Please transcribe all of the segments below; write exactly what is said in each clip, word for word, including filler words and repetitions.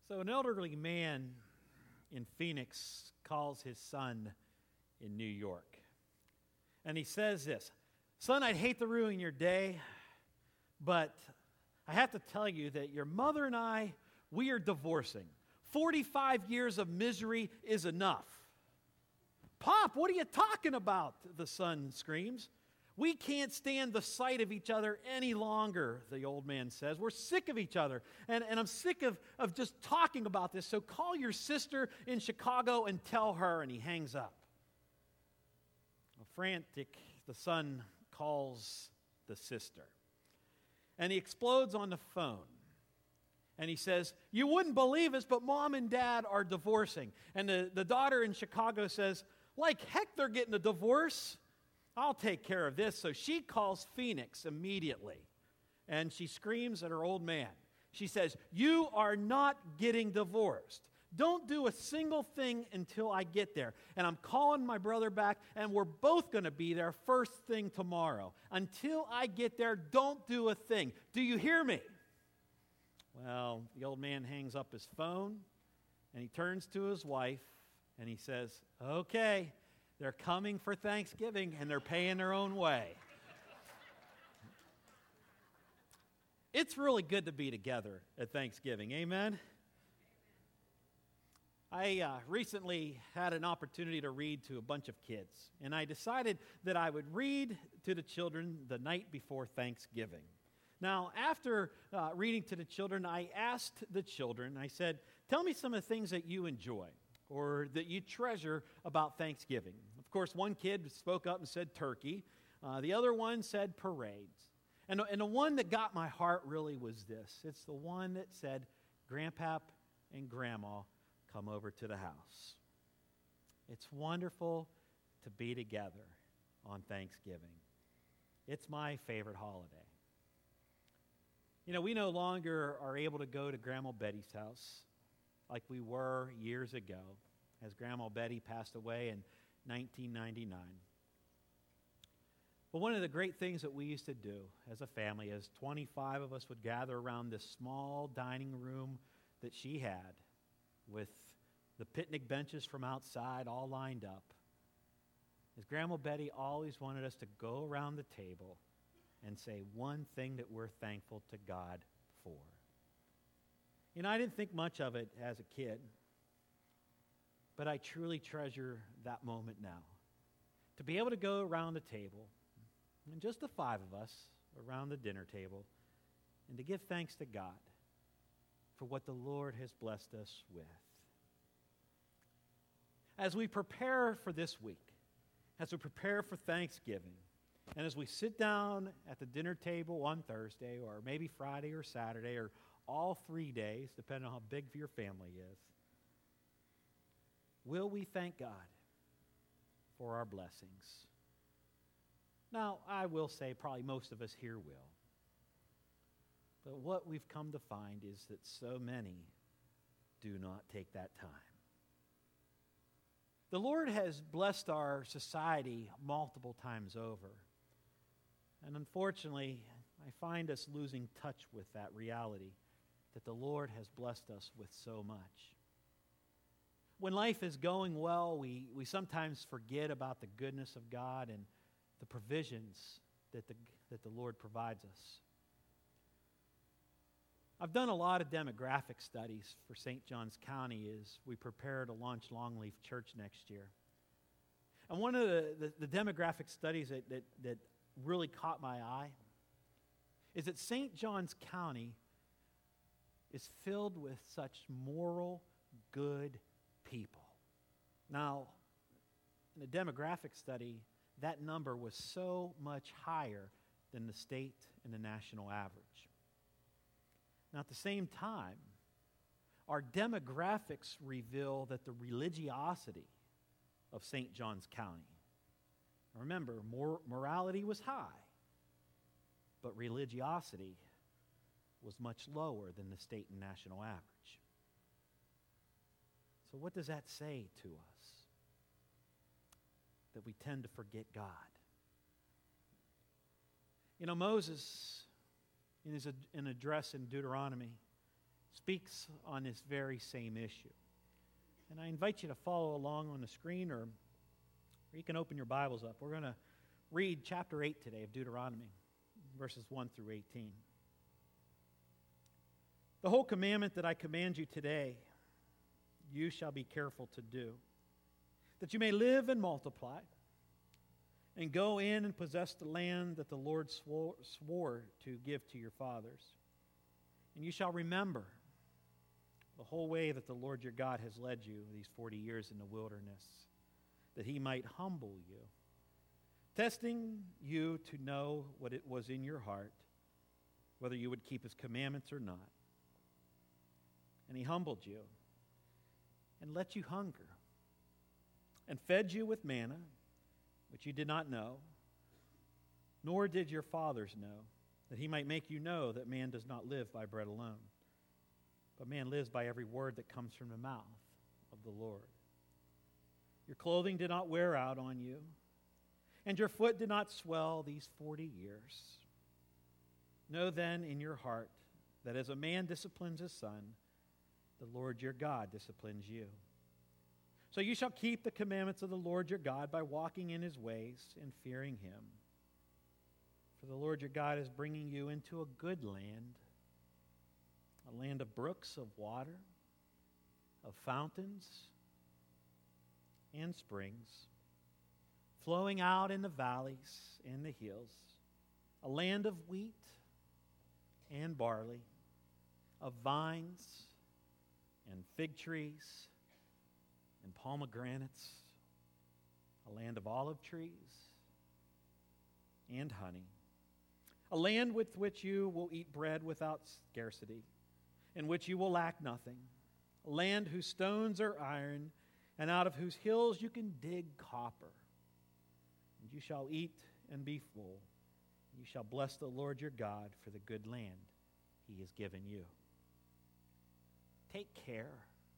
So an elderly man in Phoenix calls his son in New York. And he says this, "Son, I'd hate to ruin your day, but I have to tell you that your mother and I, we are divorcing. forty-five years of misery is enough." "Pop, what are you talking about?" the son screams. "We can't stand the sight of each other any longer," the old man says. "We're sick of each other, and, and I'm sick of, of just talking about this, so call your sister in Chicago and tell her," and he hangs up. Frantic, the son calls the sister, and he explodes on the phone. And he says, "You wouldn't believe us, but Mom and Dad are divorcing." And the, the daughter in Chicago says, "Like heck they're getting a divorce. I'll take care of this." So she calls Phoenix immediately, and she screams at her old man. She says, "You are not getting divorced. Don't do a single thing until I get there. And I'm calling my brother back, and we're both going to be there first thing tomorrow. Until I get there, don't do a thing. Do you hear me?" Well, the old man hangs up his phone, and he turns to his wife, and he says, "Okay, they're coming for Thanksgiving, and they're paying their own way." It's really good to be together at Thanksgiving, amen? I uh, recently had an opportunity to read to a bunch of kids, and I decided that I would read to the children the night before Thanksgiving. Now, after uh, reading to the children, I asked the children, I said, "Tell me some of the things that you enjoy or that you treasure about Thanksgiving." Of course, one kid spoke up and said turkey. Uh, the other one said parades. And, and the one that got my heart really was this. It's the one that said, "Grandpap and Grandma come over to the house." It's wonderful to be together on Thanksgiving. It's my favorite holiday. You know, we no longer are able to go to Grandma Betty's house like we were years ago, as Grandma Betty passed away in nineteen ninety-nine. But one of the great things that we used to do as a family is twenty-five of us would gather around this small dining room that she had with the picnic benches from outside all lined up. As Grandma Betty always wanted us to go around the table and say one thing that we're thankful to God for. You know, I didn't think much of it as a kid, but I truly treasure that moment now. To be able to go around the table, and just the five of us around the dinner table, and to give thanks to God for what the Lord has blessed us with. As we prepare for this week, as we prepare for Thanksgiving, and as we sit down at the dinner table on Thursday, or maybe Friday or Saturday, or all three days, depending on how big your family is, will we thank God for our blessings? Now, I will say probably most of us here will. But what we've come to find is that so many do not take that time. The Lord has blessed our society multiple times over. And unfortunately, I find us losing touch with that reality that the Lord has blessed us with so much. When life is going well, we, we sometimes forget about the goodness of God and the provisions that the, that the Lord provides us. I've done a lot of demographic studies for Saint Johns County as we prepare to launch Longleaf Church next year. And one of the, the, the demographic studies that, that, that really caught my eye is that Saint Johns County is filled with such moral, good people. Now, in a demographic study, that number was so much higher than the state and the national average. Now, at the same time, our demographics reveal that the religiosity of Saint Johns County, remember, mor- morality was high, but religiosity was much lower than the state and national average. So what does that say to us? That we tend to forget God. You know, Moses, in his an address in Deuteronomy, speaks on this very same issue. And I invite you to follow along on the screen, or, or you can open your Bibles up. We're going to read chapter eight today of Deuteronomy, verses one through eighteen. The whole commandment that I command you today, you shall be careful to do, that you may live and multiply, and go in and possess the land that the Lord swore, swore to give to your fathers. And you shall remember the whole way that the Lord your God has led you these forty years in the wilderness, that he might humble you, testing you to know what it was in your heart, whether you would keep his commandments or not. And he humbled you and let you hunger, and fed you with manna, which you did not know, nor did your fathers know, that he might make you know that man does not live by bread alone, but man lives by every word that comes from the mouth of the Lord. Your clothing did not wear out on you, and your foot did not swell these forty years. Know then in your heart that as a man disciplines his son, the Lord your God disciplines you. So you shall keep the commandments of the Lord your God by walking in his ways and fearing him. For the Lord your God is bringing you into a good land, a land of brooks of water, of fountains and springs, flowing out in the valleys and the hills, a land of wheat and barley, of vines and fig trees and pomegranates, a land of olive trees and honey, a land with which you will eat bread without scarcity, in which you will lack nothing, a land whose stones are iron, and out of whose hills you can dig copper. And you shall eat and be full. You shall bless the Lord your God for the good land he has given you. Take care,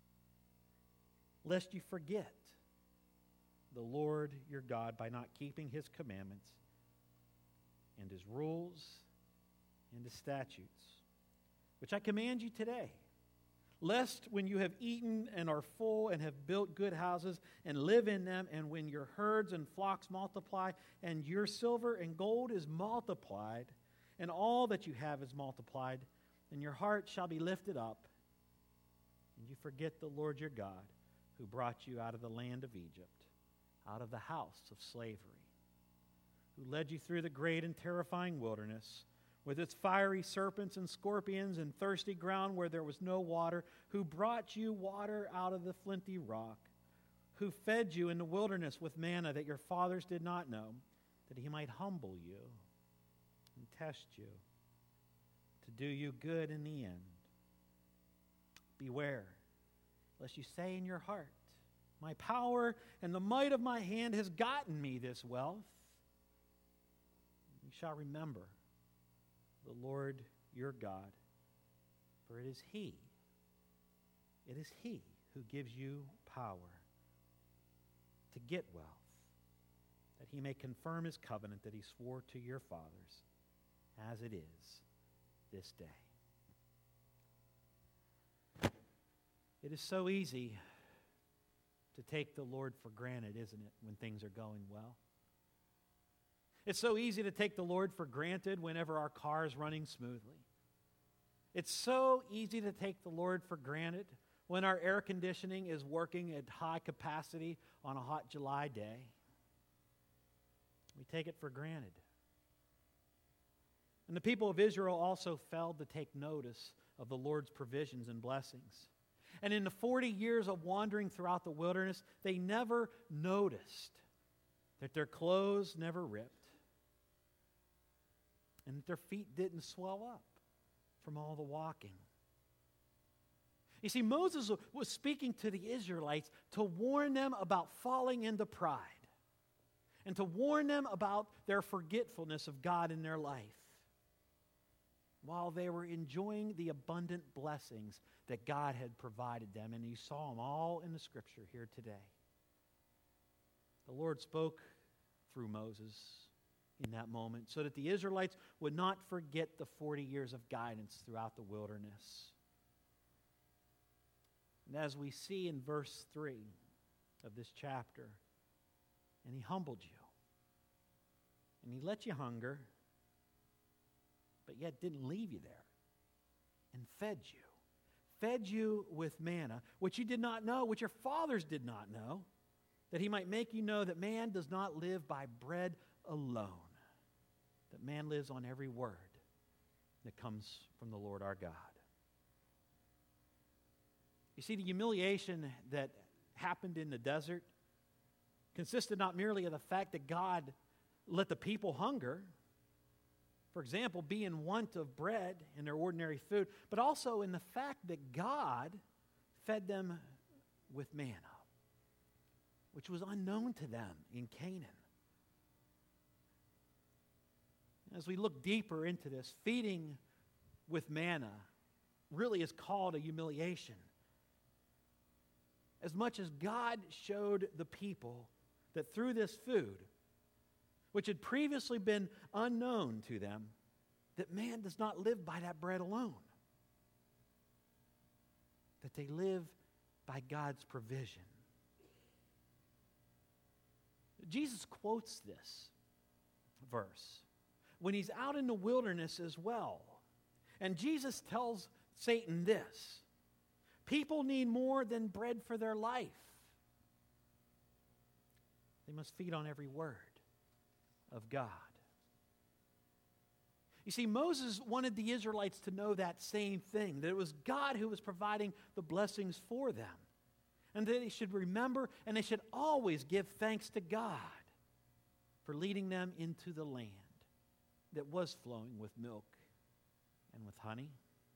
lest you forget the Lord your God by not keeping his commandments and his rules and his statutes, which I command you today, lest when you have eaten and are full and have built good houses and live in them, and when your herds and flocks multiply and your silver and gold is multiplied and all that you have is multiplied, then your heart shall be lifted up, and you forget the Lord your God, who brought you out of the land of Egypt, out of the house of slavery, who led you through the great and terrifying wilderness, with its fiery serpents and scorpions and thirsty ground where there was no water, who brought you water out of the flinty rock, who fed you in the wilderness with manna that your fathers did not know, that he might humble you and test you, to do you good in the end. Beware, lest you say in your heart, my power and the might of my hand has gotten me this wealth. You shall remember the Lord your God, for it is he, it is he who gives you power to get wealth, that he may confirm his covenant that he swore to your fathers, as it is this day. It is so easy to take the Lord for granted, isn't it, when things are going well? It's so easy to take the Lord for granted whenever our car is running smoothly. It's so easy to take the Lord for granted when our air conditioning is working at high capacity on a hot July day. We take it for granted. And the people of Israel also failed to take notice of the Lord's provisions and blessings. And in the forty years of wandering throughout the wilderness, they never noticed that their clothes never ripped and that their feet didn't swell up from all the walking. You see, Moses was speaking to the Israelites to warn them about falling into pride and to warn them about their forgetfulness of God in their life while they were enjoying the abundant blessings that God had provided them. And you saw them all in the scripture here today. The Lord spoke through Moses in that moment so that the Israelites would not forget the forty years of guidance throughout the wilderness. And as we see in verse three of this chapter, and he humbled you, and he let you hunger, but yet didn't leave you there, and fed you. Fed you with manna, which you did not know, which your fathers did not know, that he might make you know that man does not live by bread alone, that man lives on every word that comes from the Lord our God. You see, the humiliation that happened in the desert consisted not merely of the fact that God let the people hunger, for example, be in want of bread and their ordinary food, but also in the fact that God fed them with manna, which was unknown to them in Canaan. As we look deeper into this, feeding with manna really is called a humiliation. As much as God showed the people that through this food, which had previously been unknown to them, that man does not live by that bread alone, that they live by God's provision. Jesus quotes this verse when he's out in the wilderness as well. And Jesus tells Satan this: people need more than bread for their life. They must feed on every word of God. You see, Moses wanted the Israelites to know that same thing, that it was God who was providing the blessings for them, and that they should remember and they should always give thanks to God for leading them into the land that was flowing with milk and with honey.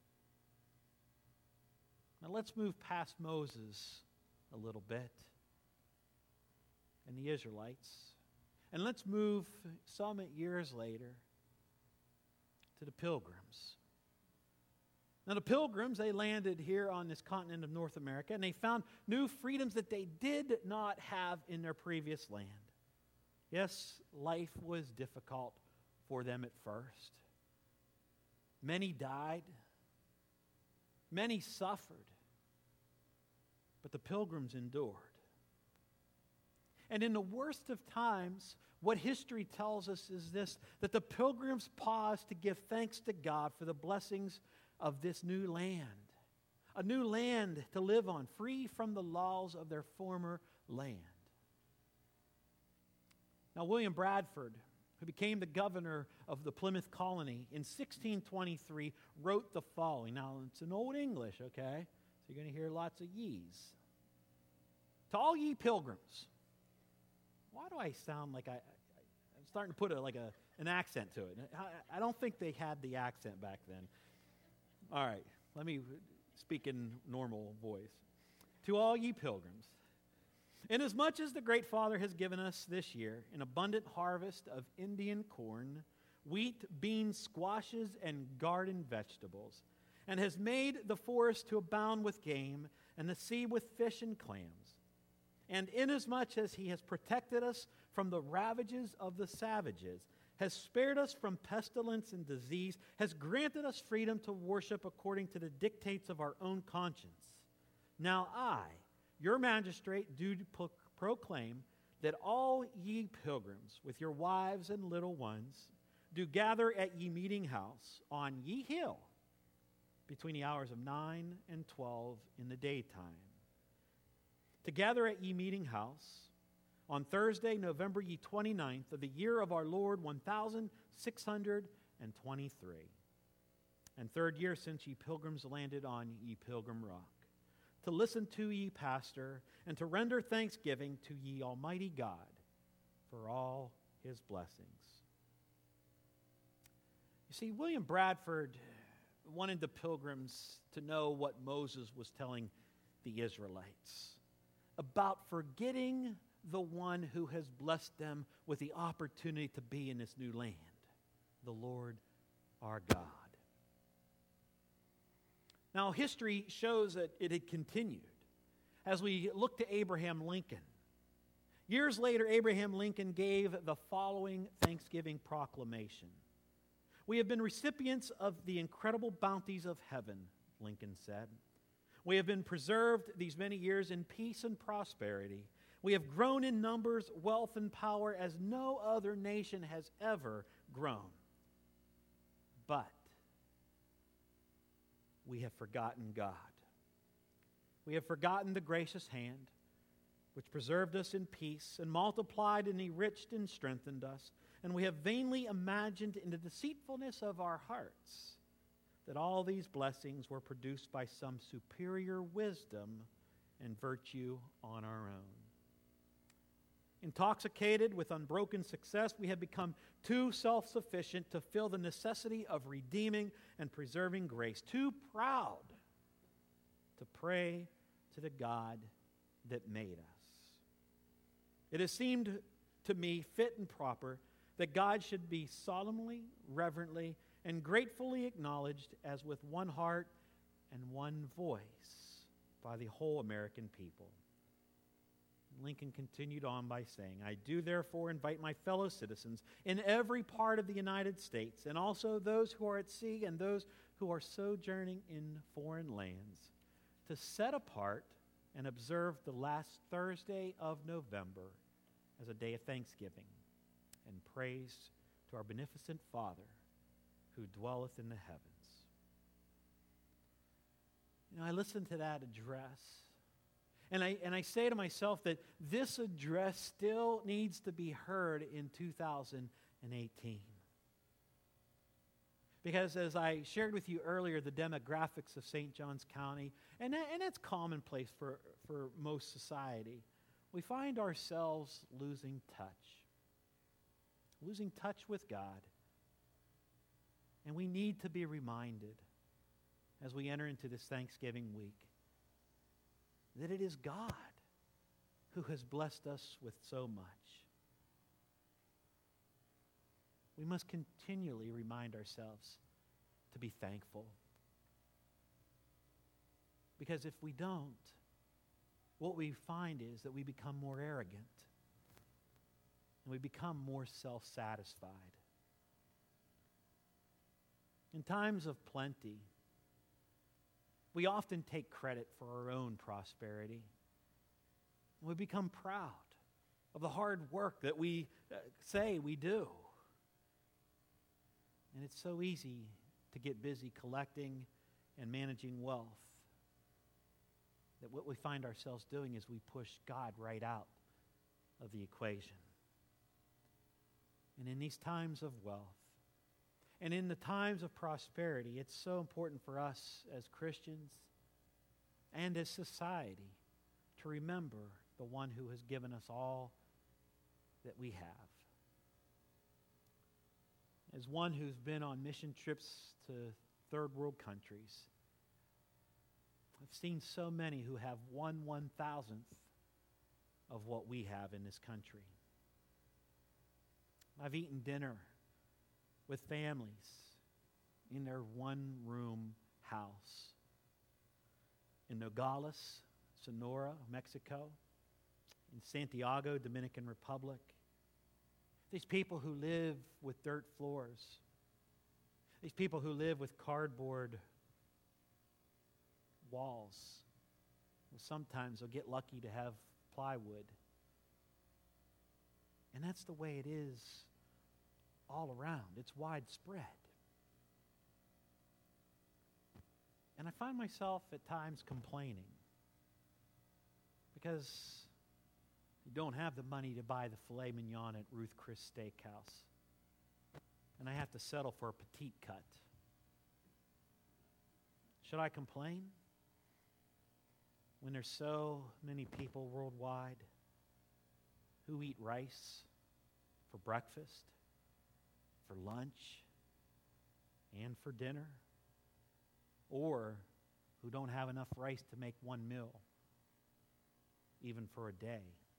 Now let's move past Moses a little bit and the Israelites, and let's move some years later to the Pilgrims. Now the Pilgrims, they landed here on this continent of North America, and they found new freedoms that they did not have in their previous land. Yes, life was difficult for them at first. Many died. Many suffered. But the Pilgrims endured. And in the worst of times, what history tells us is this, that the Pilgrims paused to give thanks to God for the blessings of this new land. A new land to live on, free from the laws of their former land. Now, William Bradford, who became the governor of the Plymouth colony in sixteen twenty-three, wrote the following. Now, it's in Old English, okay? So you're going to hear lots of ye's. To all ye pilgrims. Why do I sound like I, I I'm starting to put a, like a, an accent to it? I, I don't think they had the accent back then. All right, let me speak in normal voice. To all ye pilgrims, inasmuch as the great Father has given us this year an abundant harvest of Indian corn, wheat, beans, squashes, and garden vegetables, and has made the forest to abound with game, and the sea with fish and clams, and inasmuch as he has protected us from the ravages of the savages, has spared us from pestilence and disease, has granted us freedom to worship according to the dictates of our own conscience. Now I, your magistrate, do pro- proclaim that all ye pilgrims, with your wives and little ones, do gather at ye meeting house on ye hill between the hours of nine and twelve in the daytime. To gather at ye meeting house on Thursday, November ye twenty-ninth of the year of our Lord one thousand six hundred twenty-three, and third year since ye pilgrims landed on ye pilgrim rock, to listen to ye pastor, and to render thanksgiving to ye Almighty God for all his blessings. You see, William Bradford wanted the pilgrims to know what Moses was telling the Israelites about forgetting the one who has blessed them with the opportunity to be in this new land, the Lord our God. Now, history shows that it had continued. As we look to Abraham Lincoln, years later, Abraham Lincoln gave the following Thanksgiving proclamation. We have been recipients of the incredible bounties of heaven, Lincoln said. We have been preserved these many years in peace and prosperity. We have grown in numbers, wealth, and power as no other nation has ever grown. But we have forgotten God. We have forgotten the gracious hand which preserved us in peace and multiplied and enriched and strengthened us. And we have vainly imagined in the deceitfulness of our hearts that all these blessings were produced by some superior wisdom and virtue on our own. Intoxicated with unbroken success, we have become too self-sufficient to feel the necessity of redeeming and preserving grace, too proud to pray to the God that made us. It has seemed to me fit and proper that God should be solemnly, reverently, and gratefully acknowledged as with one heart and one voice by the whole American people. Lincoln continued on by saying, I do therefore invite my fellow citizens in every part of the United States, and also those who are at sea and those who are sojourning in foreign lands, to set apart and observe the last Thursday of November as a day of thanksgiving and praise to our beneficent Father who dwelleth in the heavens. You know, I listen to that address, and I, and I say to myself that this address still needs to be heard in two thousand eighteen. Because as I shared with you earlier, the demographics of Saint Johns County, and, that, and that's commonplace for, for most society, we find ourselves losing touch. Losing touch with God. And we need to be reminded as we enter into this Thanksgiving week that it is God who has blessed us with so much. We must continually remind ourselves to be thankful. Because if we don't, what we find is that we become more arrogant and we become more self-satisfied. In times of plenty, we often take credit for our own prosperity. And we become proud of the hard work that we uh, say we do. And it's so easy to get busy collecting and managing wealth that what we find ourselves doing is we push God right out of the equation. And in these times of wealth, and in the times of prosperity, it's so important for us as Christians and as society to remember the one who has given us all that we have. As one who's been on mission trips to third world countries, I've seen so many who have one one thousandth of what we have in this country. I've eaten dinner with families in their one-room house in Nogales, Sonora, Mexico, in Santiago, Dominican Republic. These people who live with dirt floors. These people who live with cardboard walls. Well, sometimes they'll get lucky to have plywood. And that's the way it is all around. It's widespread. And I find myself at times complaining because you don't have the money to buy the filet mignon at Ruth Chris Steakhouse. And I have to settle for a petite cut. Should I complain when there's so many people worldwide who eat rice for breakfast, for lunch, and for dinner, or who don't have enough rice to make one meal, even for a day?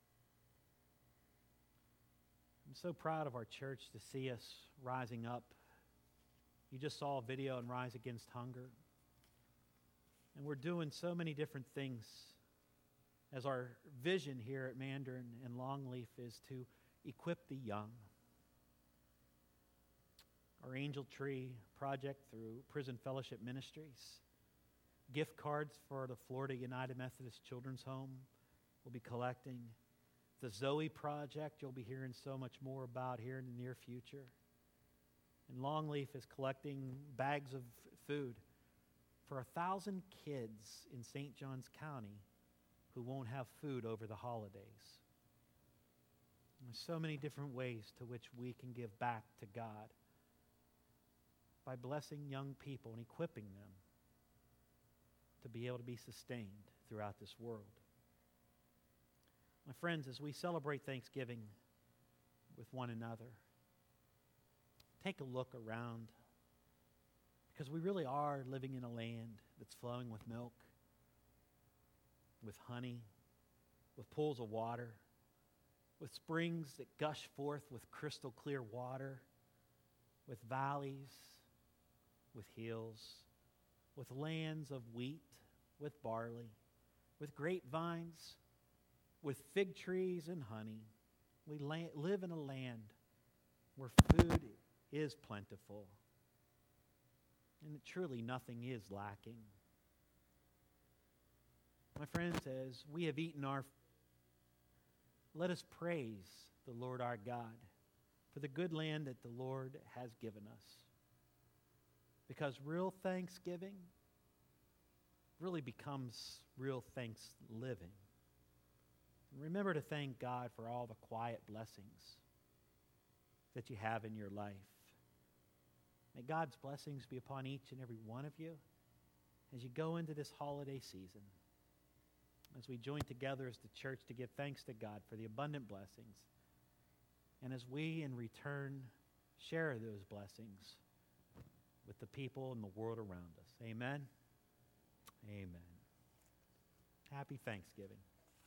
I'm so proud of our church to see us rising up. You just saw a video on Rise Against Hunger. And we're doing so many different things as our vision here at Mandarin and Longleaf is to equip the young. Our Angel Tree project through Prison Fellowship Ministries gift cards for the Florida United Methodist Children's Home we'll be collecting. The Zoe Project you'll be hearing so much more about here in the near future. And Longleaf is collecting bags of food for a thousand kids in Saint Johns County who won't have food over the holidays. And there's so many different ways to which we can give back to God by blessing young people and equipping them to be able to be sustained throughout this world. My friends, as we celebrate Thanksgiving with one another, take a look around, because we really are living in a land that's flowing with milk, with honey, with pools of water, with springs that gush forth with crystal clear water, with valleys, with hills, with lands of wheat, with barley, with grapevines, with fig trees and honey. We la- live in a land where food is plentiful, and truly nothing is lacking. My friends, as we have eaten our food, let us praise the Lord our God for the good land that the Lord has given us. Because real thanksgiving really becomes real thanks living. Remember to thank God for all the quiet blessings that you have in your life. May God's blessings be upon each and every one of you as you go into this holiday season, as we join together as the church to give thanks to God for the abundant blessings, and as we in return share those blessings with the people in the world around us. Amen. Amen. Happy Thanksgiving.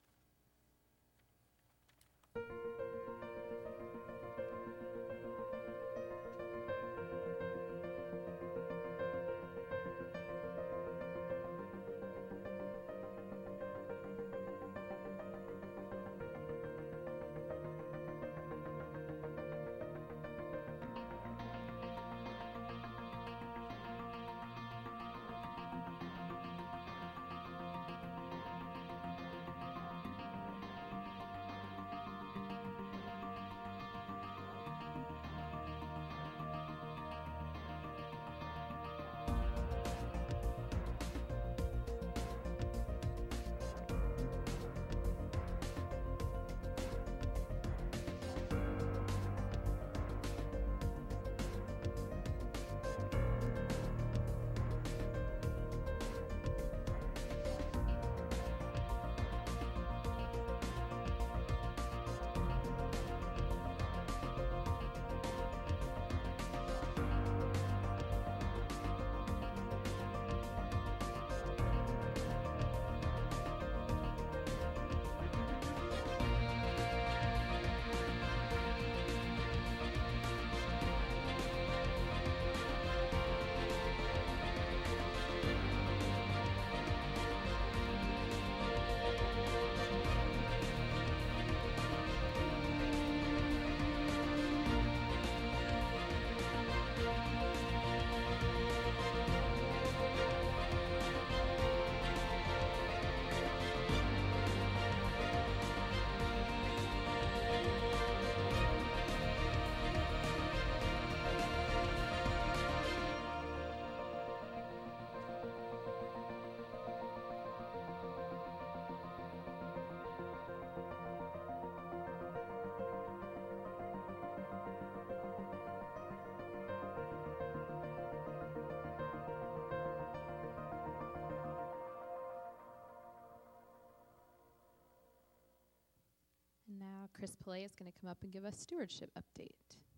Now Chris Pillay is going to come up and give us stewardship update.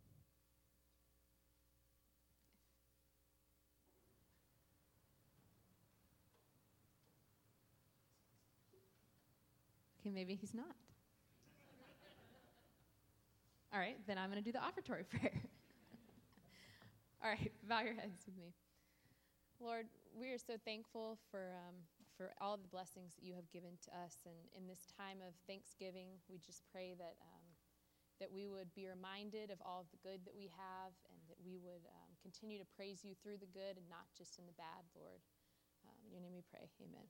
Okay, maybe he's not. All right, then I'm going to do the offertory prayer. All right, bow your heads with me. Lord, we are so thankful for um, for all of the blessings that you have given to us. And in this time of Thanksgiving, we just pray that um, that we would be reminded of all of the good that we have, and that we would um, continue to praise you through the good and not just in the bad, Lord. Um, in your name we pray. Amen.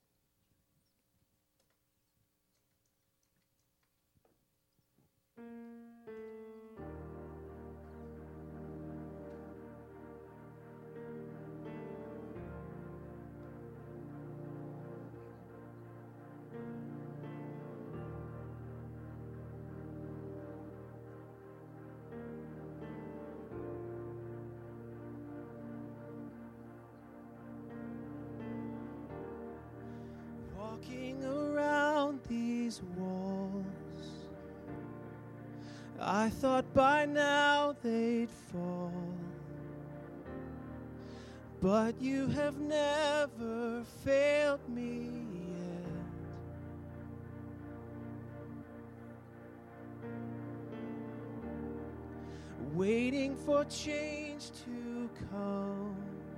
Walking around these walls, I thought by now they'd fall, but you have never failed me yet. Waiting for change to come,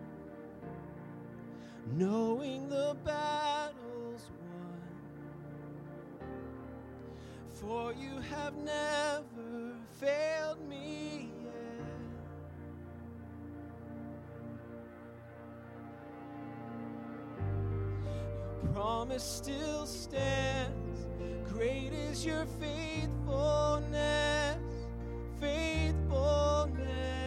knowing the battle's won, for you have never failed me yet. Your promise still stands, great is your faithfulness, faithfulness.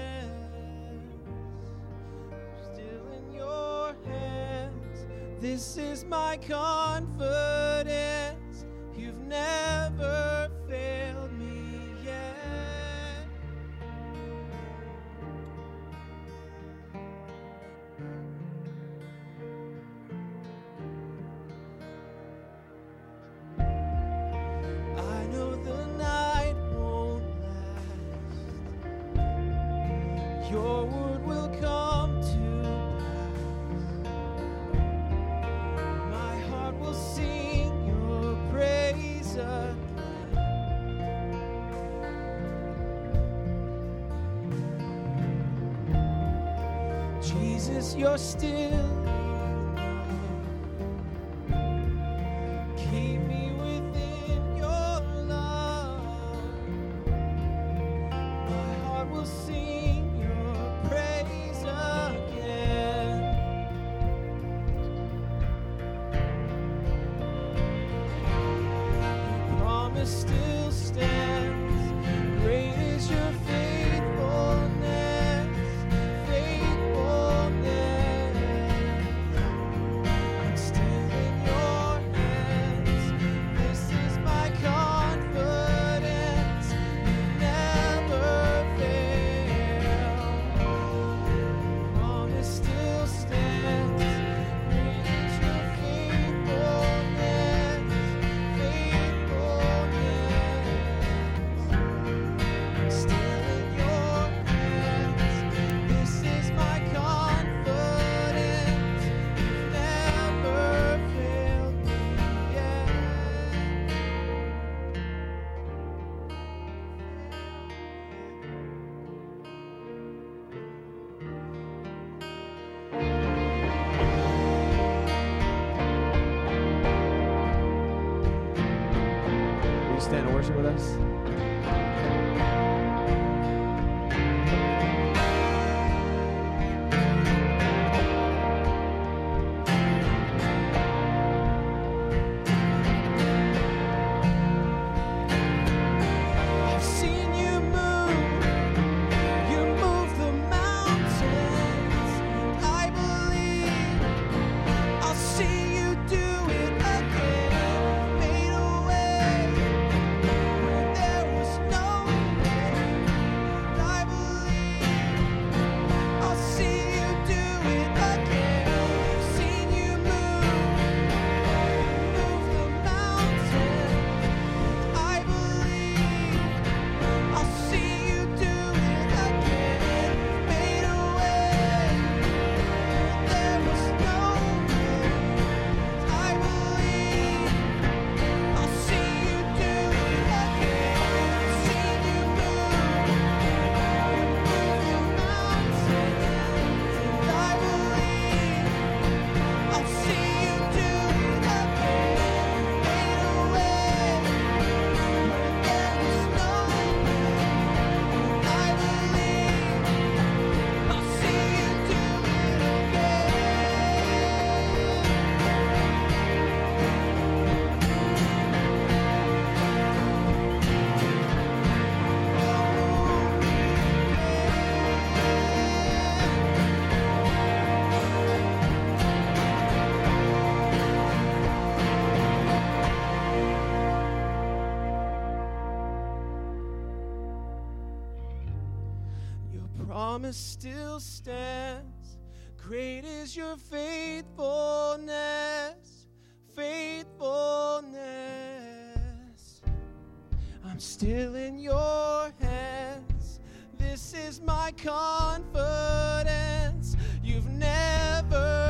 Still in your hands, this is my confidence, you've never failed me yet. I know the night won't last, your word will come to pass. My heart will sing your praise again. Jesus, you're still keep me within your love. My heart will sing your praise again. Your promise still stands, great is your faithfulness, faithfulness. I'm still in your hands, this is my confidence, you never fail. Promise still stands, great is your faithfulness, faithfulness. Still in your hands, this is my confidence, you've never failed me yet. Will you stand and worship with us? I've seen you move, you move the mountains, and I believe I'll see you do it again. Made a way where there promise still stands. Great is your faithfulness, faithfulness. I'm still in your hands. This is my confidence. You've never